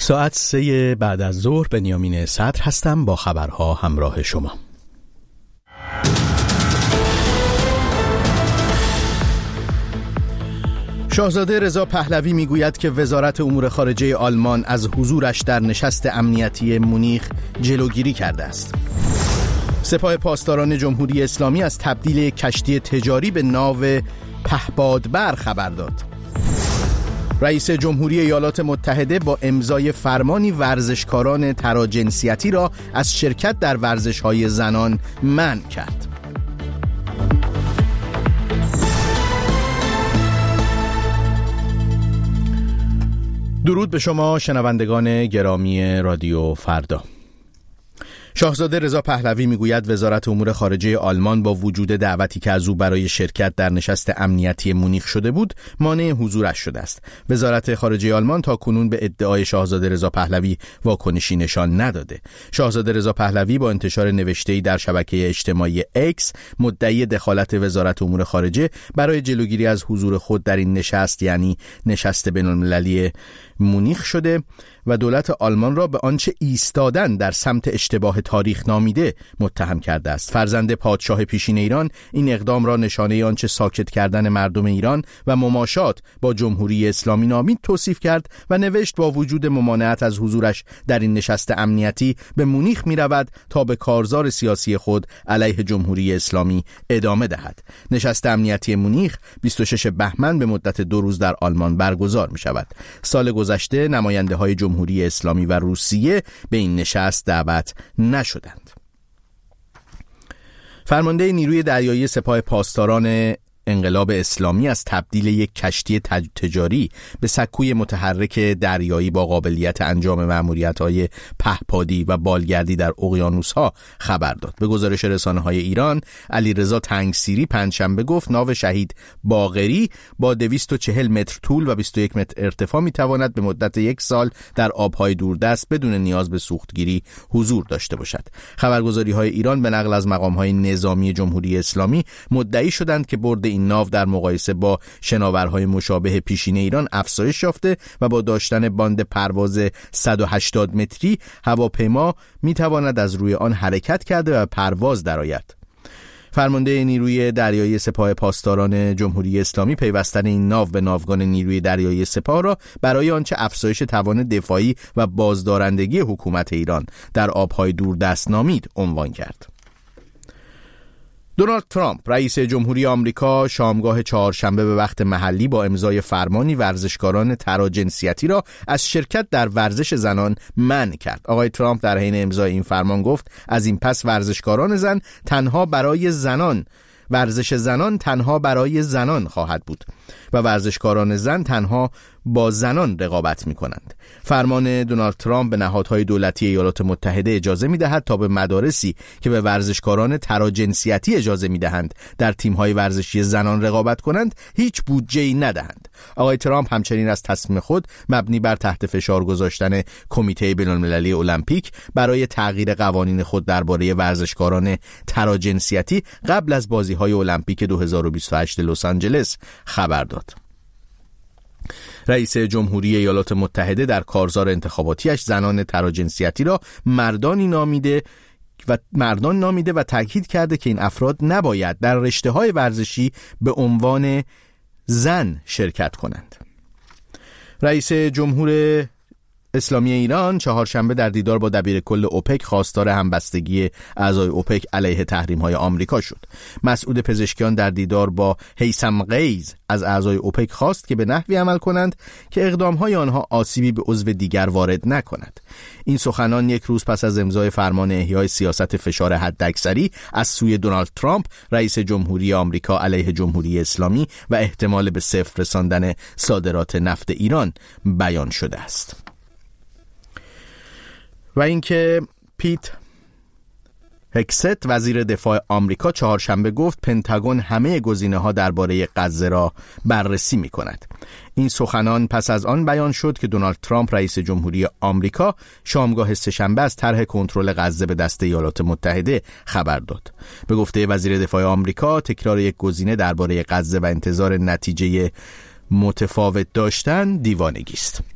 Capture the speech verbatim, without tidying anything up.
ساعت سه بعد از ظهر بنیامین صدر هستم با خبرها همراه شما. شاهزاده رضا پهلوی میگوید که وزارت امور خارجه آلمان از حضورش در نشست امنیتی مونیخ جلوگیری کرده است. سپاه پاسداران جمهوری اسلامی از تبدیل کشتی تجاری به ناو پهپادبر خبر داد. رئیس جمهوری ایالات متحده با امضای فرمانی ورزشکاران تراجنسیتی را از شرکت در ورزش‌های زنان منع کرد. درود به شما شنوندگان گرامی رادیو فردا. شاهزاده رضا پهلوی میگوید وزارت امور خارجه آلمان با وجود دعوتی که از او برای شرکت در نشست امنیتی مونیخ شده بود مانع حضورش شده است. وزارت خارجه آلمان تا کنون به ادعای شاهزاده رضا پهلوی واکنشی نشان نداده. شاهزاده رضا پهلوی با انتشار نوشته‌ای در شبکه اجتماعی اکس مدعی دخالت وزارت امور خارجه برای جلوگیری از حضور خود در این نشست، یعنی نشست بین‌المللی مونیخ شده و دولت آلمان را به آنچه ایستادن در سمت اشتباه تاریخ نامیده متهم کرده است. فرزند پادشاه پیشین ایران این اقدام را نشانه آنچه ساکت کردن مردم ایران و مماشات با جمهوری اسلامی نامید توصیف کرد و نوشت با وجود ممانعت از حضورش در این نشست امنیتی به مونیخ می رود تا به کارزار سیاسی خود علیه جمهوری اسلامی ادامه دهد. نشست امنیتی مونیخ بیست و شش بهمن به مدت دو روز در آلمان برگزار می شود. سال گذشته نماینده های جمهوری اسلامی و روسیه به این نشست دعوت نشدند. فرمانده نیروی دریایی سپاه پاسداران انقلاب اسلامی از تبدیل یک کشتی تجاری به سکوی متحرک دریایی با قابلیت انجام مأموریت‌های پهپادی و بالگردی در اقیانوس‌ها خبر داد. به گزارش رسانه‌های ایران، علیرضا تنگسیری پنجشنبه گفت ناو شهید باقری با دویست و چهل متر طول و بیست و یک متر ارتفاع می‌تواند به مدت یک سال در آب‌های دوردست بدون نیاز به سوختگیری حضور داشته باشد. خبرگزاری‌های ایران به نقل از مقام‌های نظامی جمهوری اسلامی مدعی شدند که برد این ناو در مقایسه با شناورهای مشابه پیشین ایران افزایش یافته و با داشتن باند پرواز صد و هشتاد متری هواپیما میتواند از روی آن حرکت کرده و پرواز درآید. فرمانده نیروی دریایی سپاه پاسداران جمهوری اسلامی پیوستن این ناو به ناوگان نیروی دریایی سپاه را برای آنچه افزایش توان دفاعی و بازدارندگی حکومت ایران در آبهای دوردست نامید عنوان کرد. دونالد ترامپ رئیس جمهوری آمریکا شامگاه چهارشنبه به وقت محلی با امضای فرمانی ورزشکاران تراجنسیتی را از شرکت در ورزش زنان منع کرد. آقای ترامپ در حین امضای این فرمان گفت از این پس ورزشکاران زن تنها برای زنان ورزش زنان تنها برای زنان خواهد بود و ورزشکاران زن تنها با زنان رقابت می کنند. فرمان دونالد ترامپ به نهادهای دولتی ایالات متحده اجازه می دهد تا به مدارسی که به ورزشکاران تراجنسیتی اجازه می دهند در تیم‌های ورزشی زنان رقابت کنند هیچ بودجه‌ای ندهند. آقای ترامپ همچنین از تصمیم خود مبنی بر تحت فشار گذاشتن کمیته بین‌المللی المپیک برای تغییر قوانین خود درباره ورزشکاران تراجنسیتی قبل از بازی‌های المپیک دو هزار و بیست و هشت لس آنجلس خبر داد. رئیس جمهوری ایالات متحده در کارزار انتخاباتیش زنان تراجنسیتی را مردانی نامیده و مردان نامیده و تاکید کرده که این افراد نباید در رشته‌های ورزشی به عنوان زن شرکت کنند. رئیس جمهور اسلامی ایران چهارشنبه در دیدار با دبیر کل اوپک خواستار همبستگی اعضای اوپک علیه تحریم‌های آمریکا شد. مسعود پزشکیان در دیدار با هیثم قیز از اعضای اوپک خواست که به نحوی عمل کنند که اقدام‌های آنها آسیبی به عضو دیگر وارد نکند. این سخنان یک روز پس از امضای فرمان احیای سیاست فشار حداکثری از سوی دونالد ترامپ رئیس جمهوری آمریکا علیه جمهوری اسلامی و احتمال به صفر رساندن صادرات نفت ایران بیان شده است. و اینکه پیت هکست وزیر دفاع آمریکا چهارشنبه گفت پنتاگون همه گزینه‌ها درباره غزه را بررسی می‌کند. این سخنان پس از آن بیان شد که دونالد ترامپ رئیس جمهوری آمریکا شامگاه سه‌شنبه از طرح کنترل غزه به دست ایالات متحده خبر داد. به گفته وزیر دفاع آمریکا تکرار یک گزینه درباره غزه و انتظار نتیجه متفاوت داشتن دیوانگی است.